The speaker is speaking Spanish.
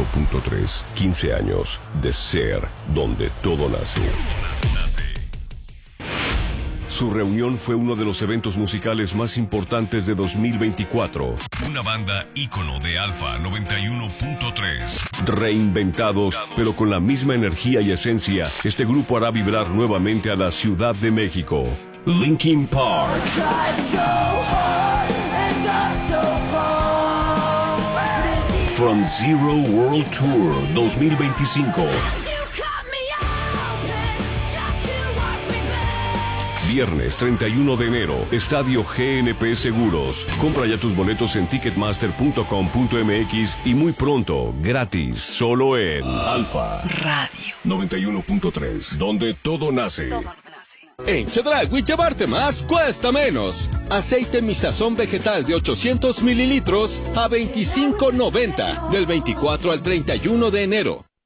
91.3. 15 años de ser donde todo nace. Su reunión fue uno de los eventos musicales más importantes de 2024. Una banda ícono de Alfa 91.3. Reinventados, pero con la misma energía y esencia, este grupo hará vibrar nuevamente a la Ciudad de México. Linkin Park. From Zero World Tour 2025. Viernes 31 de enero, Estadio GNP Seguros. Compra ya tus boletos en ticketmaster.com.mx y muy pronto, gratis, solo en Alfa Radio 91.3, donde todo nace. En Chedraui llevarte más cuesta menos. Aceite Mi Sazón vegetal de 800 mililitros a $25.90 del 24 al 31 de enero.